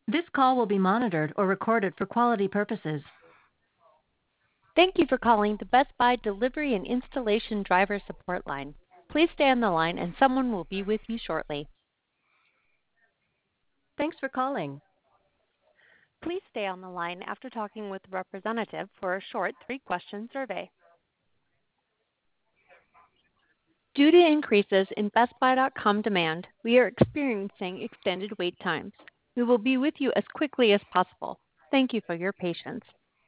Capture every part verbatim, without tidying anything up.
This call will be monitored or recorded for quality purposes. Thank you for calling the Best Buy Delivery and Installation Driver Support Line. Please stay on the line and someone will be with you shortly. Thanks for calling. Please stay on the line after talking with a representative for a short three-question survey. Due to increases in Best Buy dot com demand, we are experiencing extended wait times. We will be with you as quickly as possible. Thank you for your patience.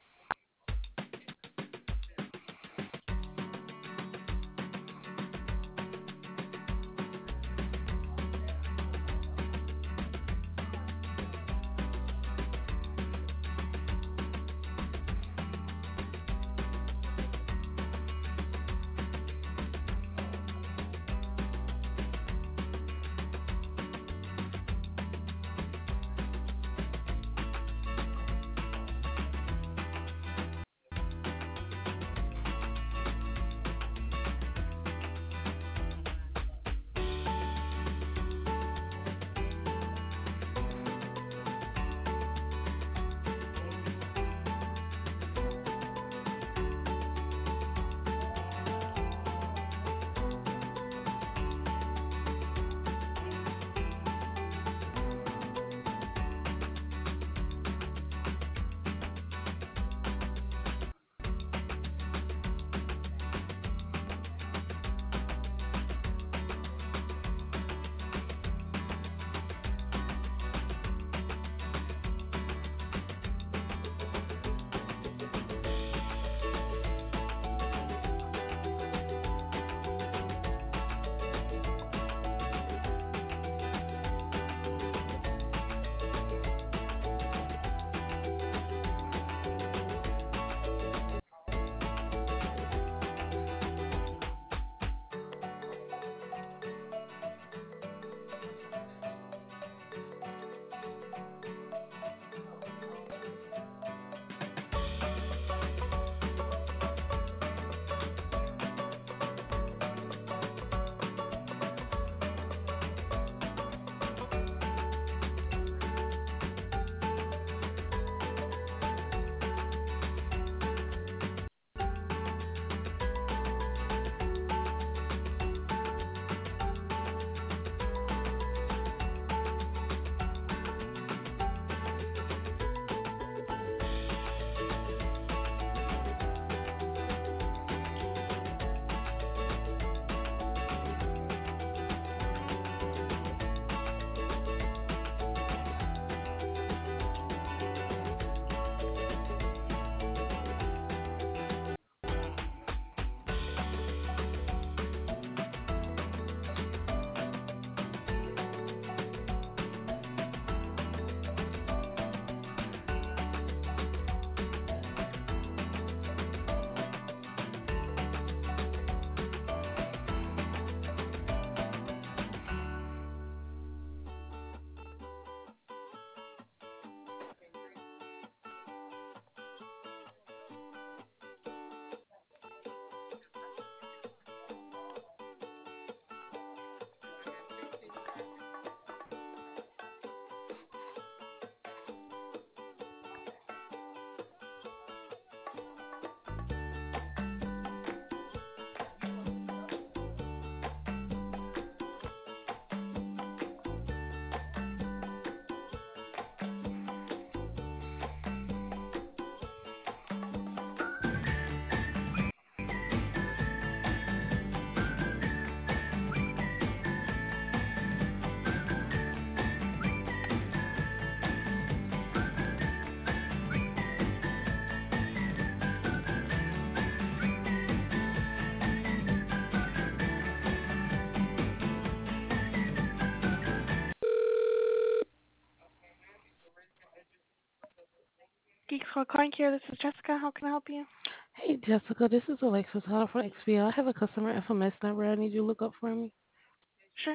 Geeks for Coin Care, this is Jessica. How can I help you? Hey Jessica, this is Alexis Hunter from X P L. I have a customer F M S number I need you to look up for me. Sure.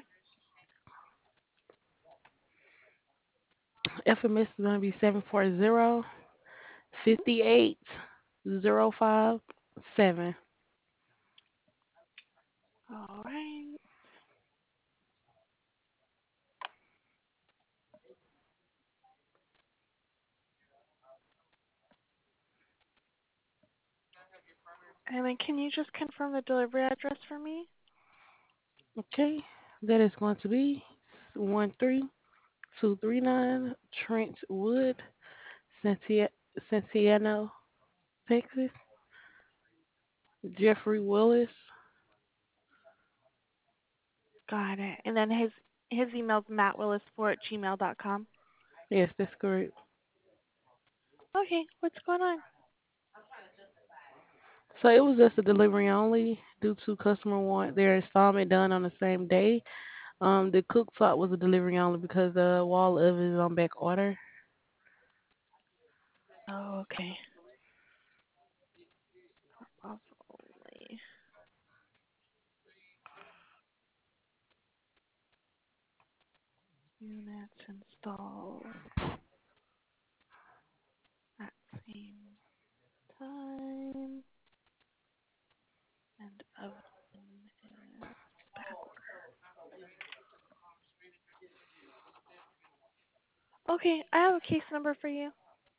F M S is going to be seven four zero, five eight zero five seven. All right. And then can you just confirm the delivery address for me? Okay, that is going to be one three two three nine Trent Wood, Santia- Santiano, Texas. Jeffrey Willis. Got it. And then his his email's matt willis four at gmail dot com. Yes, that's correct. Okay, what's going on? So it was just a delivery only due to customer want their installment done on the same day. Um, the cooktop was a delivery only because the wall oven is on back order. Oh, okay. Off only. Units installed at same time and oven is back order. Okay, I have a case number for you.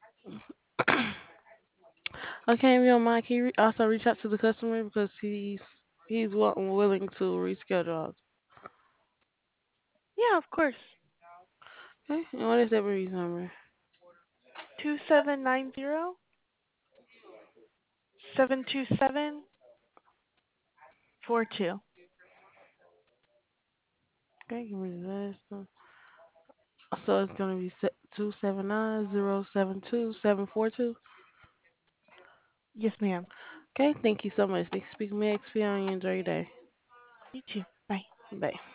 Okay, if you don't mind, can you re- also reach out to the customer because he's he's wa- willing to reschedule. Yeah, of course. Okay, and what is that reason number? Two seven nine zero seven two seven four two. Okay, give me the last one. So it's gonna be two seven nine zero seven two seven four two. Yes, ma'am. Okay, thank you so much. Thanks for speaking to me, X P. and enjoy your day. You too. Bye. Bye.